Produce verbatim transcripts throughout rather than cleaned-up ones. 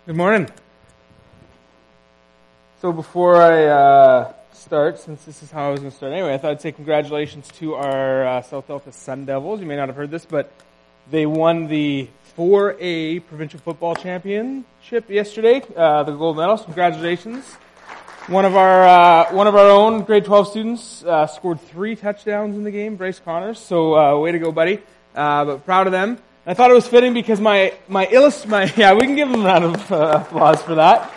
Good morning. So before I uh, start, since this is how I was going to start anyway, I thought I'd say congratulations to our uh, South Delta Sun Devils. You may not have heard this, but they won the four A Provincial Football Championship yesterday, uh, the gold medals. Congratulations. One of our uh, one of our own grade twelve students uh, scored three touchdowns in the game, Bryce Connors. So uh, way to go, buddy. Uh, but proud of them. I thought it was fitting because my my illust my yeah we can give them a round of uh, applause for that.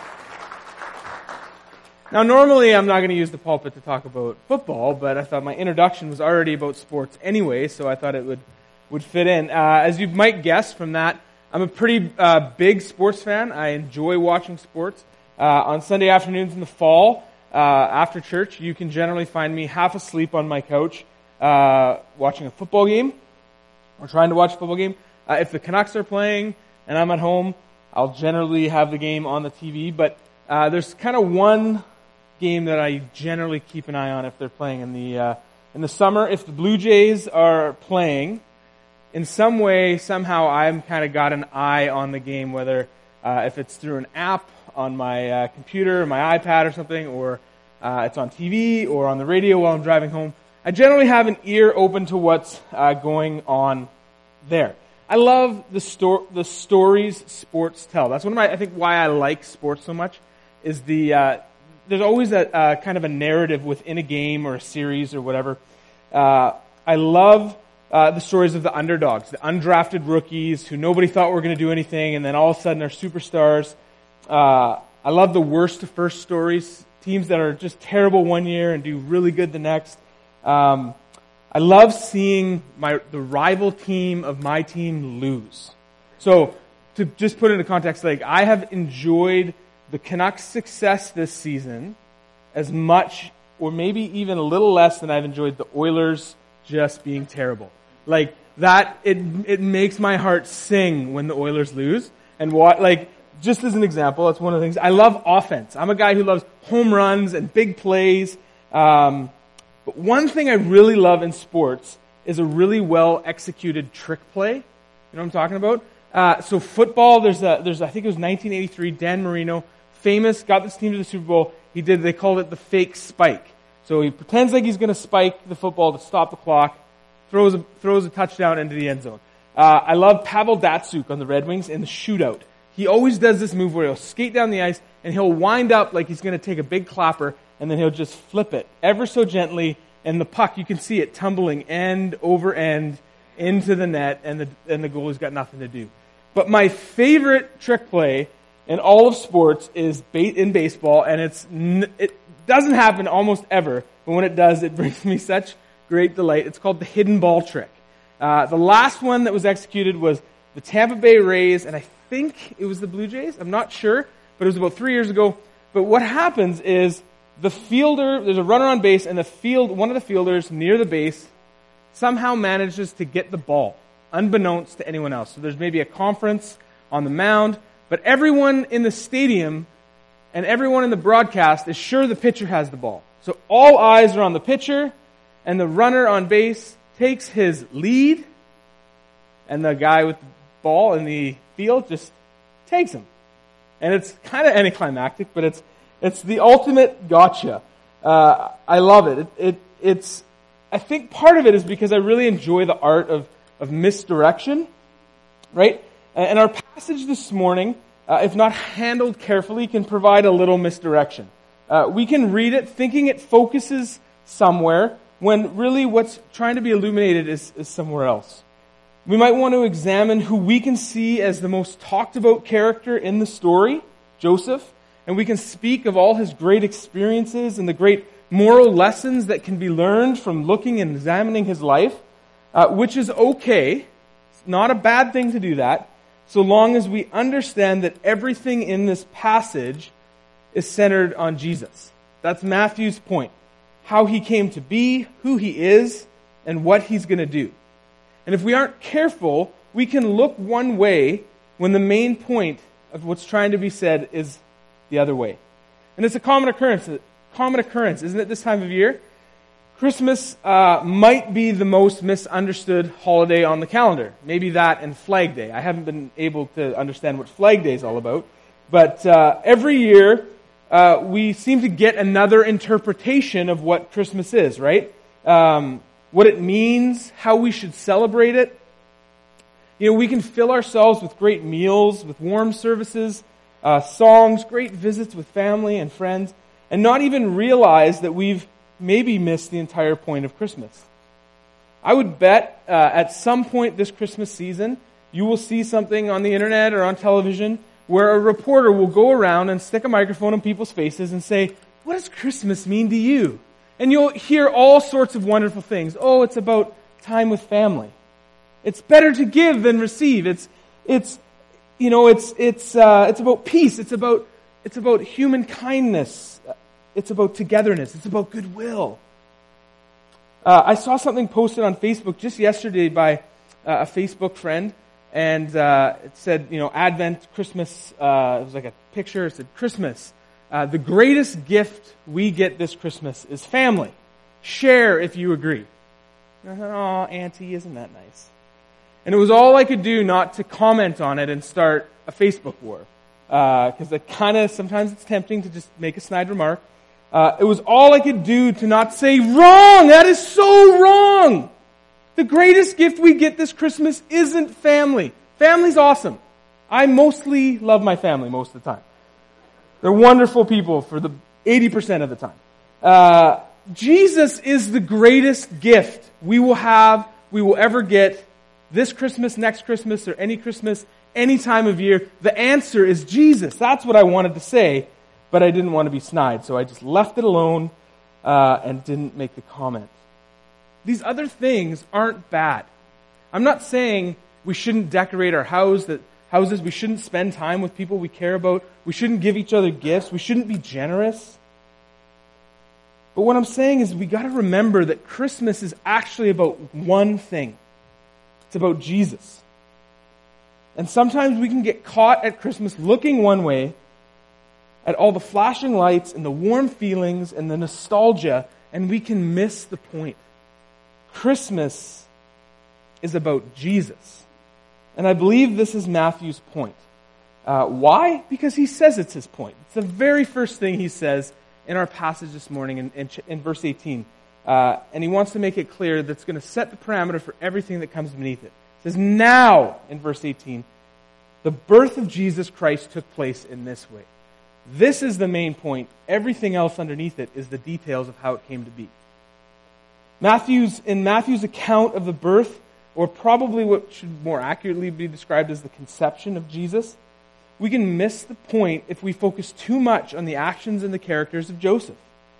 Now normally I'm not going to use the pulpit to talk about football, but I thought my introduction was already about sports anyway, so I thought it would would fit in. Uh, as you might guess from that, I'm a pretty uh, big sports fan. I enjoy watching sports. Uh, on Sunday afternoons in the fall, uh, after church, you can generally find me half asleep on my couch uh, watching a football game or trying to watch a football game. Uh, if the Canucks are playing and I'm at home, I'll generally have the game on the T V. But uh, there's kind of one game that I generally keep an eye on if they're playing in the uh, in the summer. If the Blue Jays are playing, in some way, somehow, I've kind of got an eye on the game, whether uh, if it's through an app on my uh, computer, my iPad or something, or uh, it's on T V or on the radio while I'm driving home. I generally have an ear open to what's uh, going on there. I love the sto- the stories sports tell. That's one of my, I think, why I like sports so much, is the, uh, there's always a uh, kind of a narrative within a game or a series or whatever. Uh, I love uh, the stories of the underdogs, the undrafted rookies who nobody thought were going to do anything, and then all of a sudden are superstars. Uh, I love the worst to first stories, teams that are just terrible one year and do really good the next. Um, I love seeing my the rival team of my team lose. So, to just put it into context, like I have enjoyed the Canucks' success this season as much, or maybe even a little less, than I've enjoyed the Oilers just being terrible. Like that, it it makes my heart sing when the Oilers lose. And what, like, just as an example, that's one of the things. I love offense. I'm a guy who loves home runs and big plays. Um, But one thing I really love in sports is a really well-executed trick play. You know what I'm talking about? Uh, so football, there's a, there's, I think it was nineteen eighty-three, Dan Marino, famous, got this team to the Super Bowl. He did, they called it the fake spike. So he pretends like he's going to spike the football to stop the clock, throws a, throws a touchdown into the end zone. Uh, I love Pavel Datsyuk on the Red Wings in the shootout. He always does this move where he'll skate down the ice and he'll wind up like he's going to take a big clapper, and then he'll just flip it ever so gently, and the puck, you can see it tumbling end over end into the net, and the and the goalie's got nothing to do. But my favorite trick play in all of sports is ba- in baseball, and it's it doesn't happen almost ever, but when it does, it brings me such great delight. It's called the hidden ball trick. Uh, the last one that was executed was the Tampa Bay Rays, and I think it was the Blue Jays. I'm not sure, but it was about three years ago. But what happens is, the fielder, there's a runner on base, and the field, one of the fielders near the base somehow manages to get the ball, unbeknownst to anyone else. So there's maybe a conference on the mound, but everyone in the stadium and everyone in the broadcast is sure the pitcher has the ball. So all eyes are on the pitcher, and the runner on base takes his lead, and the guy with the ball in the field just takes him. And it's kind of anticlimactic, but it's It's the ultimate gotcha. Uh, I love it. It, it. It's. I think part of it is because I really enjoy the art of, of misdirection, right? And our passage this morning, uh, if not handled carefully, can provide a little misdirection. Uh, we can read it thinking it focuses somewhere, when really what's trying to be illuminated is, is somewhere else. We might want to examine who we can see as the most talked about character in the story, Joseph. And we can speak of all his great experiences and the great moral lessons that can be learned from looking and examining his life, uh, which is okay. It's not a bad thing to do that, so long as we understand that everything in this passage is centered on Jesus. That's Matthew's point. How he came to be, who he is, and what he's going to do. And if we aren't careful, we can look one way when the main point of what's trying to be said is the other way. And it's a common occurrence, common occurrence, isn't it, this time of year? Christmas uh, might be the most misunderstood holiday on the calendar. Maybe that and Flag Day. I haven't been able to understand what Flag Day is all about. But uh, every year, uh, we seem to get another interpretation of what Christmas is, right? Um, what it means, how we should celebrate it. You know, we can fill ourselves with great meals, with warm services, uh, songs, great visits with family and friends, and not even realize that we've maybe missed the entire point of Christmas. I would bet uh, at some point this Christmas season, you will see something on the internet or on television where a reporter will go around and stick a microphone in people's faces and say, "What does Christmas mean to you?" And you'll hear all sorts of wonderful things. Oh, it's about time with family. It's better to give than receive. It's, it's, you know, it's it's uh, it's about peace. It's about it's about human kindness. It's about togetherness. It's about goodwill. Uh, I saw something posted on Facebook just yesterday by uh, a Facebook friend, and uh, it said, you know, Advent, Christmas. Uh, it was like a picture. It said, "Christmas. Uh, the greatest gift we get this Christmas is family. Share if you agree." And I thought, "Oh, Auntie, isn't that nice?" And it was all I could do not to comment on it and start a Facebook war. Because uh, it kind of, sometimes it's tempting to just make a snide remark. Uh, it was all I could do to not say, "Wrong! That is so wrong! The greatest gift we get this Christmas isn't family. Family's awesome. I mostly love my family most of the time. They're wonderful people for the eighty percent of the time. Uh, Jesus is the greatest gift we will have, we will ever get this Christmas, next Christmas, or any Christmas, any time of year. The answer is Jesus. That's what I wanted to say, but I didn't want to be snide, so I just left it alone uh, and didn't make the comment. These other things aren't bad. I'm not saying we shouldn't decorate our house, that houses, we shouldn't spend time with people we care about, we shouldn't give each other gifts, we shouldn't be generous. But what I'm saying is we got to remember that Christmas is actually about one thing. It's about Jesus. And sometimes we can get caught at Christmas looking one way, at all the flashing lights and the warm feelings and the nostalgia, and we can miss the point. Christmas is about Jesus. And I believe this is Matthew's point. Uh, why? Because he says it's his point. It's the very first thing he says in our passage this morning in, in, in verse eighteen. Uh, and he wants to make it clear that's going to set the parameter for everything that comes beneath it. It says, "Now," in verse eighteen, "the birth of Jesus Christ took place in this way." This is the main point. Everything else underneath it is the details of how it came to be. Matthew's, in Matthew's account of the birth, or probably what should more accurately be described as the conception of Jesus, we can miss the point if we focus too much on the actions and the characters of Joseph.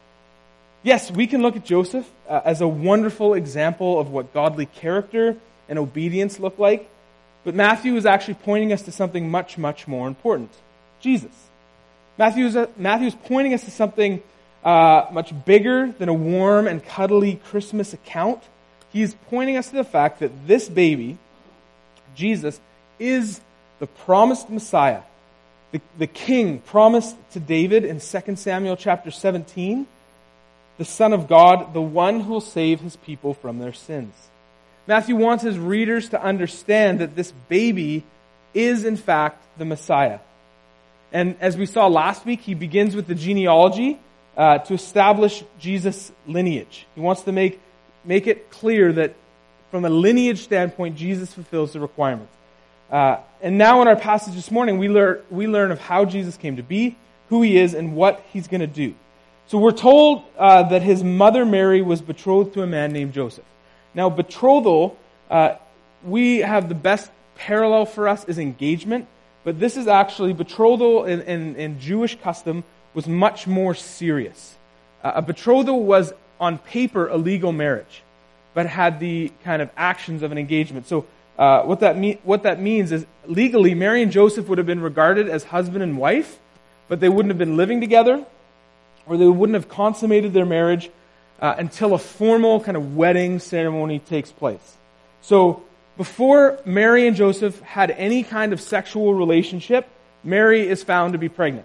Yes, we can look at Joseph uh, as a wonderful example of what godly character and obedience look like, but Matthew is actually pointing us to something much, much more important: Jesus. Matthew is, Matthew is pointing us to something uh, much bigger than a warm and cuddly Christmas account. He is pointing us to the fact that this baby, Jesus, is the promised Messiah, the, the king promised to David in Second Samuel chapter seventeen, the Son of God, the one who will save his people from their sins. Matthew wants his readers to understand that this baby is in fact the Messiah. And as we saw last week, he begins with the genealogy uh, to establish Jesus' lineage. He wants to make, make it clear that from a lineage standpoint, Jesus fulfills the requirements. Uh, and now in our passage this morning, we learn, we learn of how Jesus came to be, who he is, and what he's going to do. So we're told uh, that his mother Mary was betrothed to a man named Joseph. Now, betrothal, uh, we have the best parallel for us is engagement, but this is actually, betrothal in, in, in Jewish custom was much more serious. Uh, a betrothal was, on paper, a legal marriage, but had the kind of actions of an engagement. So uh, what that mean, what that means is, legally, Mary and Joseph would have been regarded as husband and wife, but they wouldn't have been living together, or they wouldn't have consummated their marriage uh, until a formal kind of wedding ceremony takes place. So before Mary and Joseph had any kind of sexual relationship, Mary is found to be pregnant.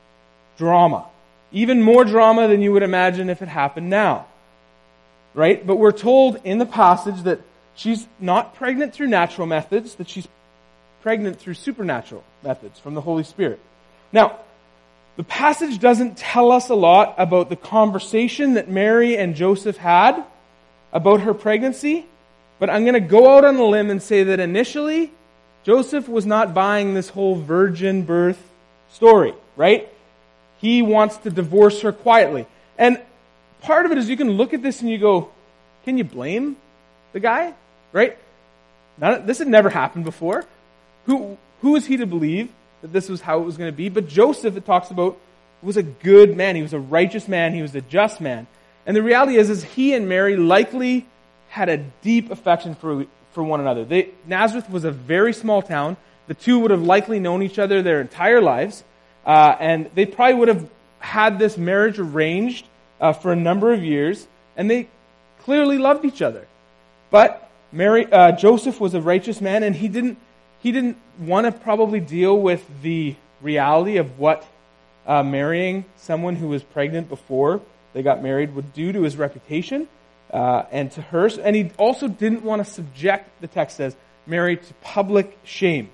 Drama. Even more drama than you would imagine if it happened now. Right? But we're told in the passage that she's not pregnant through natural methods, that she's pregnant through supernatural methods from the Holy Spirit. Now, the passage doesn't tell us a lot about the conversation that Mary and Joseph had about her pregnancy, but I'm going to go out on a limb and say that initially, Joseph was not buying this whole virgin birth story, right? He wants to divorce her quietly. And part of it is you can look at this and you go, can you blame the guy, right? Not, this had never happened before. Who, who is he to believe that this was how it was going to be? But Joseph, it talks about, was a good man. He was a righteous man. He was a just man. And the reality is, is he and Mary likely had a deep affection for, for one another. They, Nazareth was a very small town. The two would have likely known each other their entire lives. Uh, and they probably would have had this marriage arranged uh, for a number of years. And they clearly loved each other. But Mary, uh, Joseph was a righteous man, and he didn't he didn't want to probably deal with the reality of what uh, marrying someone who was pregnant before they got married would do to his reputation uh, and to hers. And he also didn't want to subject, the text says, Mary to public shame.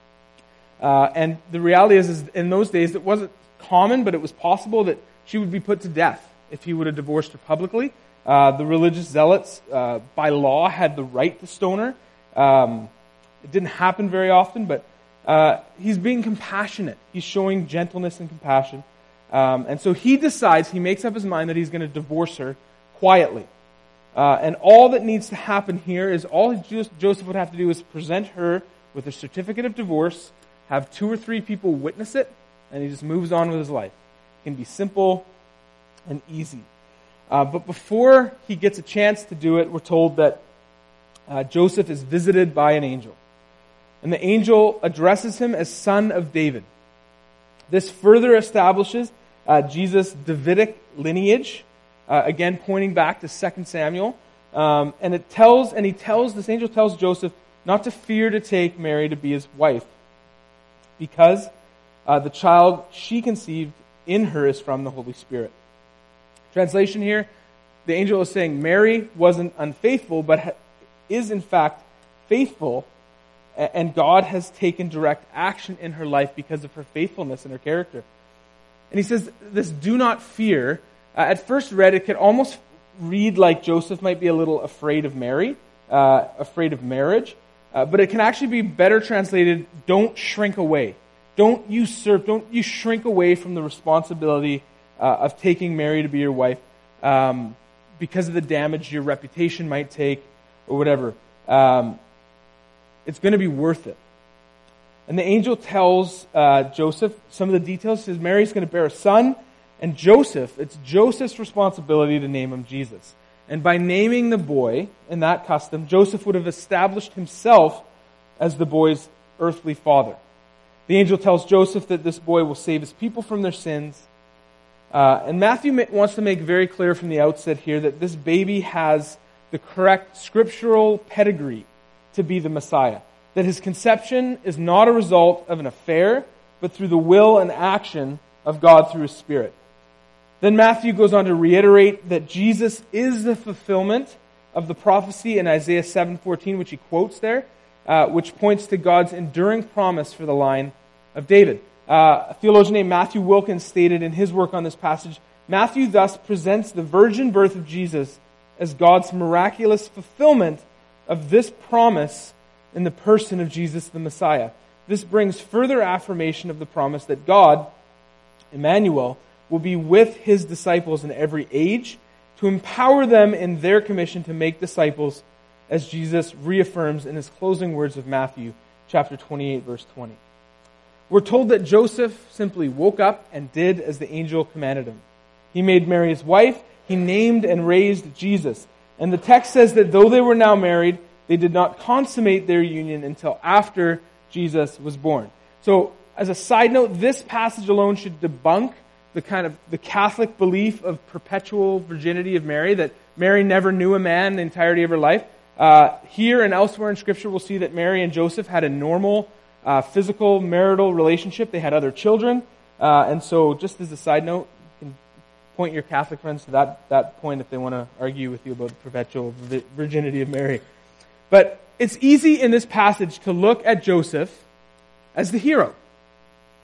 Uh, and the reality is, is, in those days, it wasn't common, but it was possible that she would be put to death if he would have divorced her publicly. Uh, the religious zealots, uh, by law, had the right to stone her. Um, it didn't happen very often, but uh, he's being compassionate. He's showing gentleness and compassion. Um, and so he decides, he makes up his mind that he's going to divorce her quietly. Uh, and all that needs to happen here is all Joseph would have to do is present her with a certificate of divorce, have two or three people witness it, and he just moves on with his life. It can be simple and easy. Uh, but before he gets a chance to do it, we're told that uh, Joseph is visited by an angel. And the angel addresses him as son of David. This further establishes uh, Jesus' Davidic lineage, uh, again pointing back to Second Samuel. Um, and it tells, and he tells, this angel tells Joseph not to fear to take Mary to be his wife, because uh, the child she conceived in her is from the Holy Spirit. Translation here, the angel is saying Mary wasn't unfaithful, but is in fact faithful, and God has taken direct action in her life because of her faithfulness and her character. And he says this, do not fear. Uh, at first read, it could almost read like Joseph might be a little afraid of Mary, uh, afraid of marriage, uh, but it can actually be better translated, don't shrink away. Don't usurp, don't you shrink away from the responsibility Uh, of taking Mary to be your wife um, because of the damage your reputation might take or whatever. Um, it's going to be worth it. And the angel tells uh, Joseph some of the details. He says Mary's going to bear a son, and Joseph, it's Joseph's responsibility to name him Jesus. And by naming the boy in that custom, Joseph would have established himself as the boy's earthly father. The angel tells Joseph that this boy will save his people from their sins. Uh, and Matthew wants to make very clear from the outset here that this baby has the correct scriptural pedigree to be the Messiah. That his conception is not a result of an affair, but through the will and action of God through His Spirit. Then Matthew goes on to reiterate that Jesus is the fulfillment of the prophecy in Isaiah seven fourteen, which he quotes there, uh, which points to God's enduring promise for the line of David. Uh, a theologian named Matthew Wilkins stated in his work on this passage, Matthew thus presents the virgin birth of Jesus as God's miraculous fulfillment of this promise in the person of Jesus the Messiah. This brings further affirmation of the promise that God, Emmanuel, will be with His disciples in every age to empower them in their commission to make disciples, as Jesus reaffirms in His closing words of Matthew chapter twenty-eight, verse twenty. We're told that Joseph simply woke up and did as the angel commanded him. He made Mary his wife. He named and raised Jesus. And the text says that though they were now married, they did not consummate their union until after Jesus was born. So, as a side note, this passage alone should debunk the kind of the Catholic belief of perpetual virginity of Mary, that Mary never knew a man the entirety of her life. Uh, here and elsewhere in Scripture, we'll see that Mary and Joseph had a normal Uh, physical marital relationship. They had other children. Uh, and so just as a side note, you can point your Catholic friends to that, that point if they want to argue with you about the perpetual virginity of Mary. But it's easy in this passage to look at Joseph as the hero.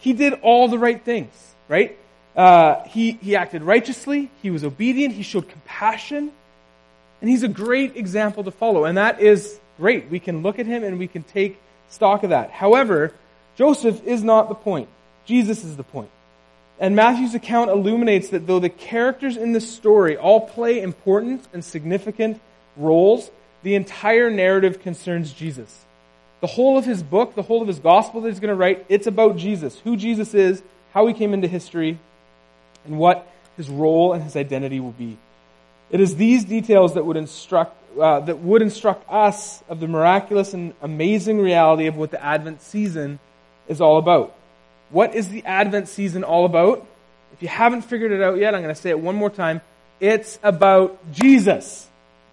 he did all the right things, right? Uh, he, he acted righteously, he was obedient, he showed compassion, and he's a great example to follow. And that is great. We can look at him and we can take stock of that. However, Joseph is not the point. Jesus is the point. And Matthew's account illuminates that though the characters in this story all play important and significant roles, the entire narrative concerns Jesus. The whole of his book, the whole of his gospel that he's going to write, it's about Jesus, who Jesus is, how he came into history, and what his role and his identity will be. It is these details that would instruct uh, that would instruct us of the miraculous and amazing reality of what the Advent season is all about. What is the Advent season all about? If you haven't figured it out yet, I'm going to say it one more time. It's about Jesus.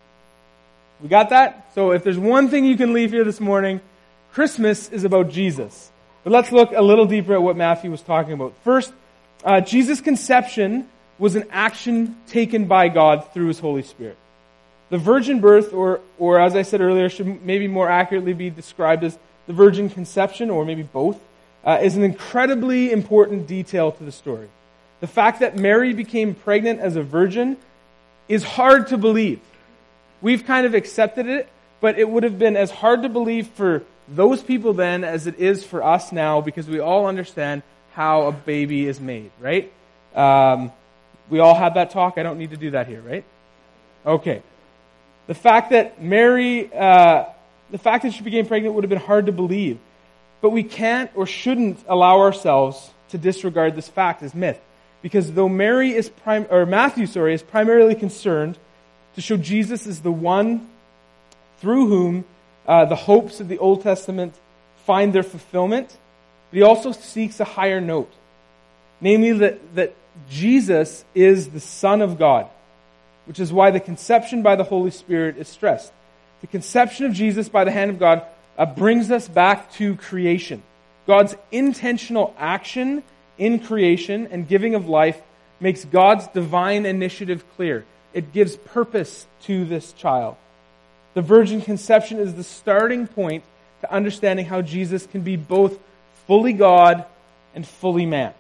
We got that? So if there's one thing you can leave here this morning, Christmas is about Jesus. But let's look a little deeper at what Matthew was talking about. First, uh, Jesus' conception was an action taken by God through His Holy Spirit. The virgin birth, or, or as I said earlier, should maybe more accurately be described as the virgin conception, or maybe both, uh, is an incredibly important detail to the story. The fact that Mary became pregnant as a virgin is hard to believe. We've kind of accepted it, but it would have been as hard to believe for those people then as it is for us now, because we all understand how a baby is made, right? Um, we all had that talk. I don't need to do that here, right? Okay. The fact that Mary, uh, the fact that she became pregnant would have been hard to believe. But we can't or shouldn't allow ourselves to disregard this fact as myth. Because though Mary is prim- or Matthew, sorry, is primarily concerned to show Jesus as the one through whom uh, the hopes of the Old Testament find their fulfillment, but he also seeks a higher note. Namely that, that Jesus is the Son of God, which is why the conception by the Holy Spirit is stressed. The conception of Jesus by the hand of God uh, brings us back to creation. God's intentional action in creation and giving of life makes God's divine initiative clear. It gives purpose to this child. The virgin conception is the starting point to understanding how Jesus can be both fully God and fully man.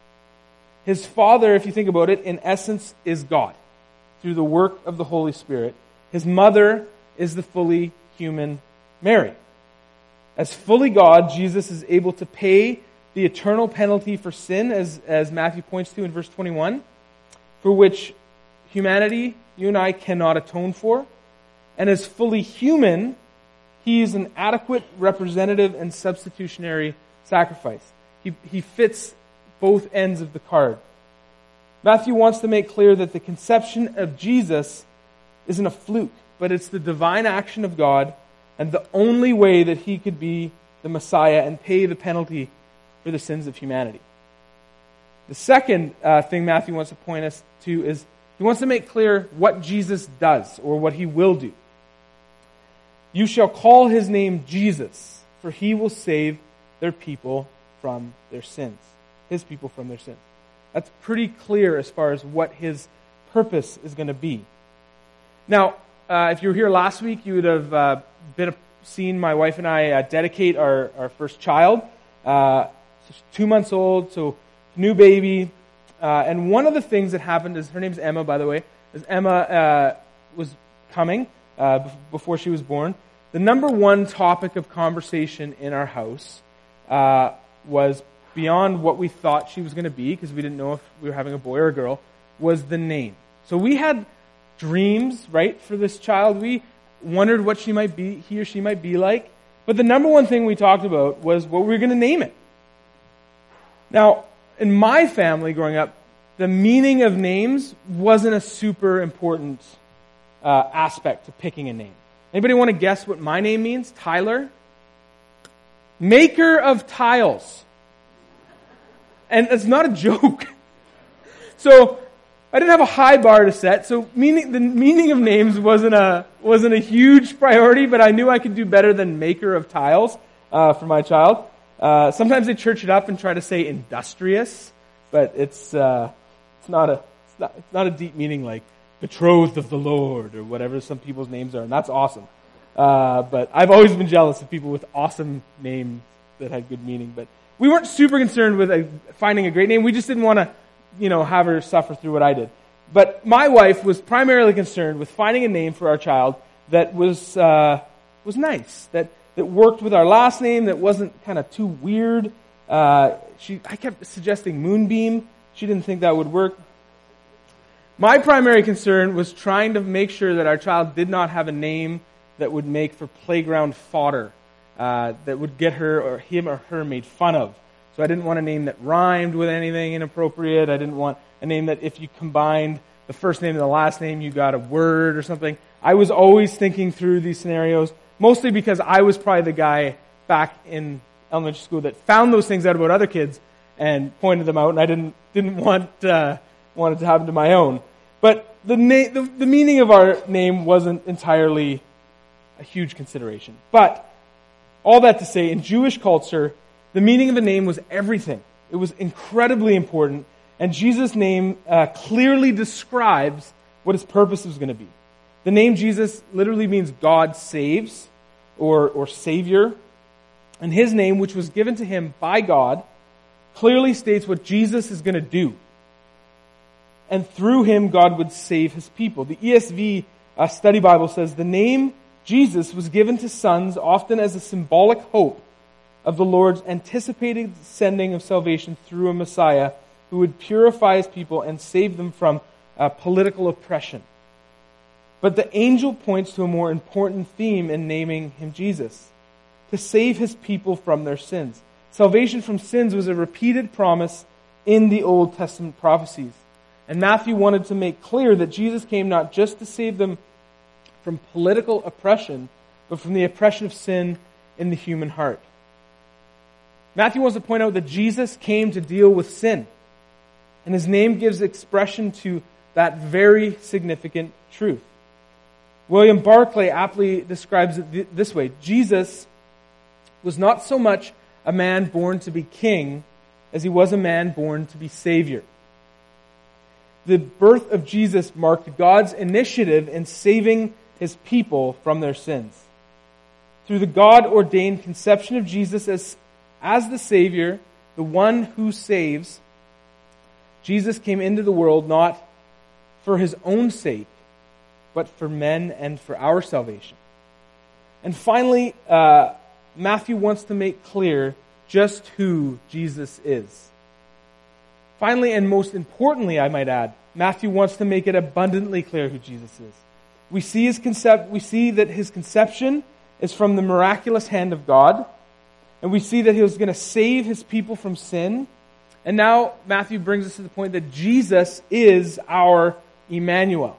His father, if you think about it, in essence is God through the work of the Holy Spirit. His mother is the fully human Mary. As fully God, Jesus is able to pay the eternal penalty for sin, as, as Matthew points to in verse twenty-one, for which humanity, you and I, cannot atone for. And as fully human, he is an adequate representative and substitutionary sacrifice. He, he fits both ends of the card. Matthew wants to make clear that the conception of Jesus isn't a fluke, but it's the divine action of God and the only way that he could be the Messiah and pay the penalty for the sins of humanity. The second uh, thing Matthew wants to point us to is he wants to make clear what Jesus does or what he will do. You shall call his name Jesus, for he will save their people from their sins. His people from their sins. That's pretty clear as far as what his purpose is going to be. Now, uh, if you were here last week, you would have uh, been seen my wife and I uh, dedicate our, our first child. Uh, she's two months old, so new baby. Uh, and one of the things that happened is, her name's Emma, by the way, is Emma uh, was coming uh, before she was born. The number one topic of conversation in our house uh, was beyond what we thought she was going to be, because we didn't know if we were having a boy or a girl, was the name. So we had dreams, right, for this child. We wondered what she might be, he or she might be like. But the number one thing we talked about was what we were going to name it. Now, in my family growing up, the meaning of names wasn't a super important uh, aspect to picking a name. Anybody want to guess what my name means? Tyler? Maker of tiles. And it's not a joke. So I didn't have a high bar to set. So meaning the meaning of names wasn't a wasn't a huge priority, but I knew I could do better than maker of tiles uh, for my child. Uh, sometimes they church it up and try to say industrious, but it's uh, it's not a it's not, it's not a deep meaning like betrothed of the Lord or whatever some people's names are, and that's awesome. Uh, but I've always been jealous of people with awesome names that had good meaning. But we weren't super concerned with a, finding a great name. We just didn't want to, you know, have her suffer through what I did. But my wife was primarily concerned with finding a name for our child that was uh, was nice, that that worked with our last name, that wasn't kind of too weird. Uh, she, I kept suggesting Moonbeam. She didn't think that would work. My primary concern was trying to make sure that our child did not have a name that would make for playground fodder, uh, that would get her or him or her made fun of. So I didn't want a name that rhymed with anything inappropriate. I didn't want a name that if you combined the first name and the last name, you got a word or something. I was always thinking through these scenarios, mostly because I was probably the guy back in elementary school that found those things out about other kids and pointed them out, and I didn't didn't want uh, want it to happen to my own. But the, na- the the meaning of our name wasn't entirely a huge consideration. But all that to say, in Jewish culture, the meaning of a name was everything. It was incredibly important, and Jesus' name uh, clearly describes what his purpose was going to be. The name Jesus literally means God saves, or or Savior. And his name, which was given to him by God, clearly states what Jesus is going to do. And through him, God would save his people. The E S V uh, Study Bible says, the name Jesus was given to sons often as a symbolic hope of the Lord's anticipated sending of salvation through a Messiah who would purify his people and save them from uh, political oppression. But the angel points to a more important theme in naming him Jesus: to save his people from their sins. Salvation from sins was a repeated promise in the Old Testament prophecies. And Matthew wanted to make clear that Jesus came not just to save them from political oppression, but from the oppression of sin in the human heart. Matthew wants to point out that Jesus came to deal with sin. And his name gives expression to that very significant truth. William Barclay aptly describes it this way: Jesus was not so much a man born to be king as he was a man born to be Savior. The birth of Jesus marked God's initiative in saving his people from their sins. Through the God-ordained conception of Jesus as, as the Savior, the one who saves, Jesus came into the world not for his own sake, but for men and for our salvation. And finally, uh, Matthew wants to make clear just who Jesus is. Finally, and most importantly, I might add, Matthew wants to make it abundantly clear who Jesus is. We see his concept, we see that his conception is from the miraculous hand of God, and we see that he was going to save his people from sin. And now Matthew brings us to the point that Jesus is our Emmanuel.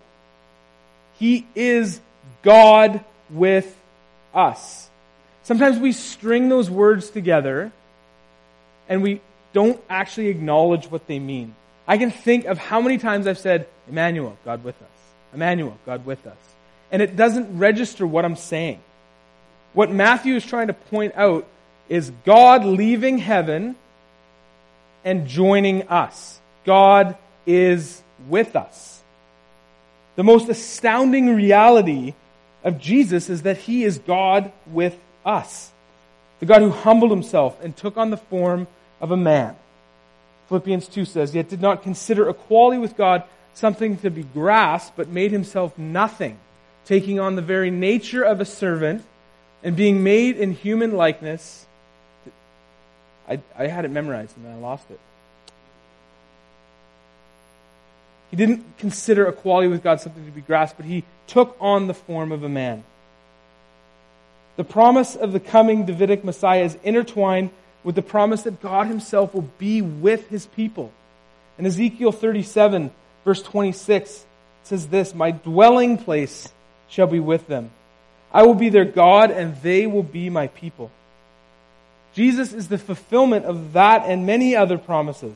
He is God with us. Sometimes we string those words together and we don't actually acknowledge what they mean. I can think of how many times I've said, Emmanuel, God with us. Emmanuel, God with us. And it doesn't register what I'm saying. What Matthew is trying to point out is God leaving heaven and joining us. God is with us. The most astounding reality of Jesus is that he is God with us. The God who humbled himself and took on the form of a man. Philippians two says, yet did not consider equality with God something to be grasped, but made himself nothing, taking on the very nature of a servant and being made in human likeness. I, I had it memorized and then I lost it. He didn't consider equality with God something to be grasped, but he took on the form of a man. The promise of the coming Davidic Messiah is intertwined with the promise that God himself will be with his people. In Ezekiel thirty-seven, verse twenty-six, it says this, my dwelling place shall be with them. I will be their God, and they will be my people. Jesus is the fulfillment of that and many other promises.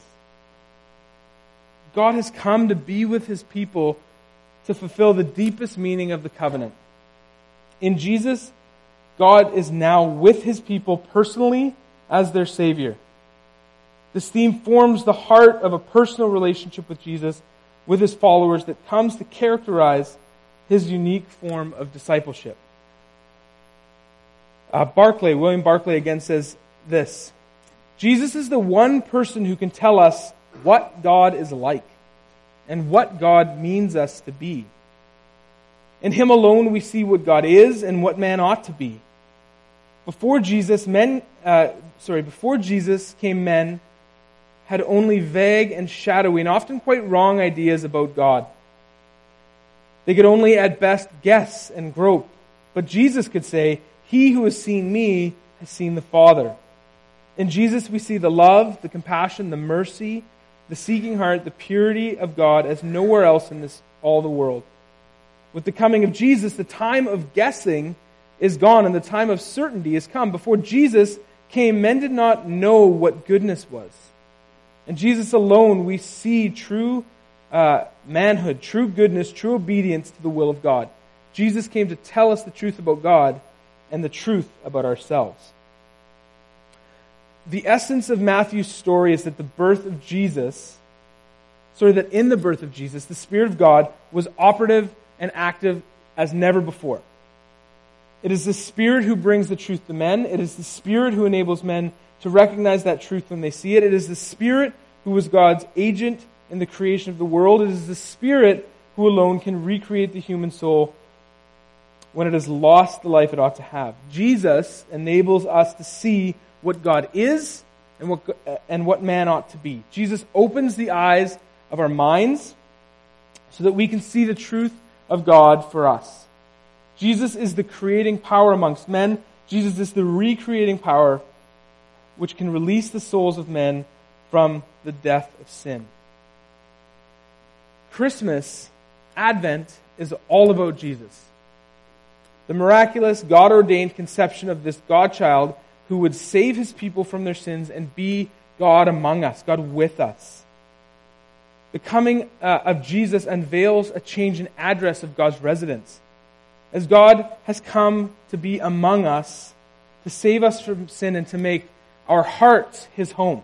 God has come to be with his people to fulfill the deepest meaning of the covenant. In Jesus, God is now with his people personally as their Savior. This theme forms the heart of a personal relationship with Jesus, with his followers, that comes to characterize his unique form of discipleship. Uh, Barclay, William Barclay again says this, Jesus is the one person who can tell us what God is like and what God means us to be. In him alone we see what God is and what man ought to be. Before Jesus, men, uh, sorry, before Jesus came, men had only vague and shadowy and often quite wrong ideas about God. They could only at best guess and grope. But Jesus could say, "He who has seen me has seen the Father." In Jesus we see the love, the compassion, the mercy, the seeking heart, the purity of God as nowhere else in this all the world. With the coming of Jesus, the time of guessing is gone and the time of certainty has come. Before Jesus came, men did not know what goodness was. In Jesus alone we see true uh, manhood, true goodness, true obedience to the will of God. Jesus came to tell us the truth about God and the truth about ourselves. The essence of Matthew's story is that the birth of Jesus, sorry, that in the birth of Jesus, the Spirit of God was operative and active as never before. It is the Spirit who brings the truth to men. It is the Spirit who enables men to recognize that truth when they see it. It is the Spirit who was God's agent in the creation of the world. It is the Spirit who alone can recreate the human soul when it has lost the life it ought to have. Jesus enables us to see what God is and what, and what man ought to be. Jesus opens the eyes of our minds so that we can see the truth of God for us. Jesus is the creating power amongst men. Jesus is the recreating power which can release the souls of men from the death of sin. Christmas, Advent, is all about Jesus. The miraculous, God-ordained conception of this God-child who would save his people from their sins and be God among us, God with us. The coming uh, of Jesus unveils a change in address of God's residence. As God has come to be among us, to save us from sin and to make our hearts his home.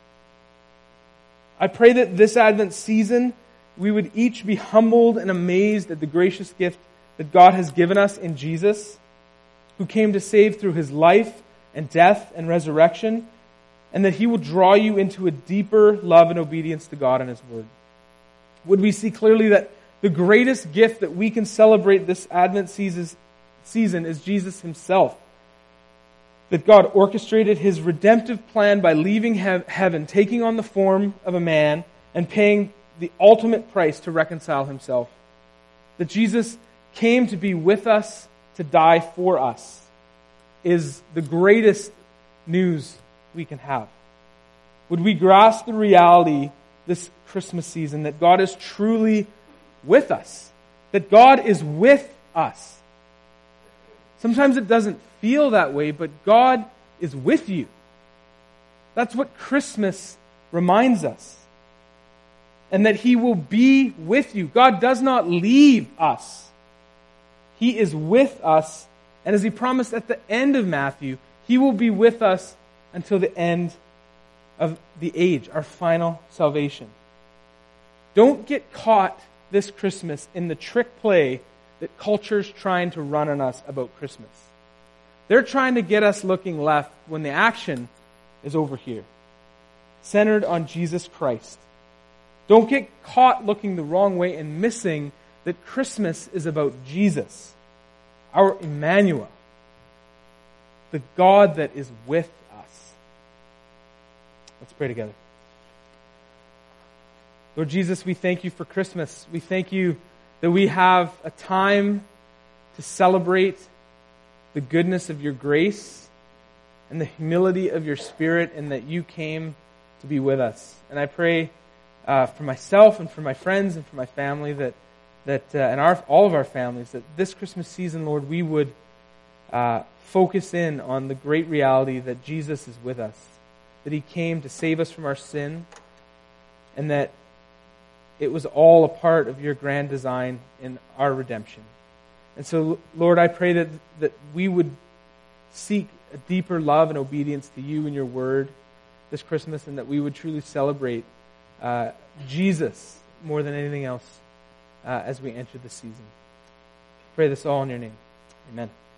I pray that this Advent season we would each be humbled and amazed at the gracious gift that God has given us in Jesus, who came to save through his life and death and resurrection, and that he will draw you into a deeper love and obedience to God and his word. Would we see clearly that the greatest gift that we can celebrate this Advent season is Jesus himself. That God orchestrated his redemptive plan by leaving heaven, taking on the form of a man, and paying the ultimate price to reconcile himself. That Jesus came to be with us, to die for us, is the greatest news we can have. Would we grasp the reality this Christmas season that God is truly with us? That God is with us. Sometimes it doesn't feel that way, but God is with you. That's what Christmas reminds us. And that he will be with you. God does not leave us. He is with us. And as he promised at the end of Matthew, he will be with us until the end of the age, our final salvation. Don't get caught this Christmas in the trick play that culture's trying to run on us about Christmas. They're trying to get us looking left when the action is over here, centered on Jesus Christ. Don't get caught looking the wrong way and missing that Christmas is about Jesus, our Emmanuel, the God that is with us. Let's pray together. Lord Jesus, we thank you for Christmas. We thank you that we have a time to celebrate the goodness of your grace and the humility of your Spirit, and that you came to be with us. And I pray uh, for myself and for my friends and for my family that that uh, and our all of our families, that this Christmas season, Lord, we would uh, focus in on the great reality that Jesus is with us, that he came to save us from our sin, and that it was all a part of your grand design in our redemption. And so, Lord, I pray that, that we would seek a deeper love and obedience to you and your word this Christmas, and that we would truly celebrate uh, Jesus more than anything else uh, as we enter the season. I pray this all in your name. Amen.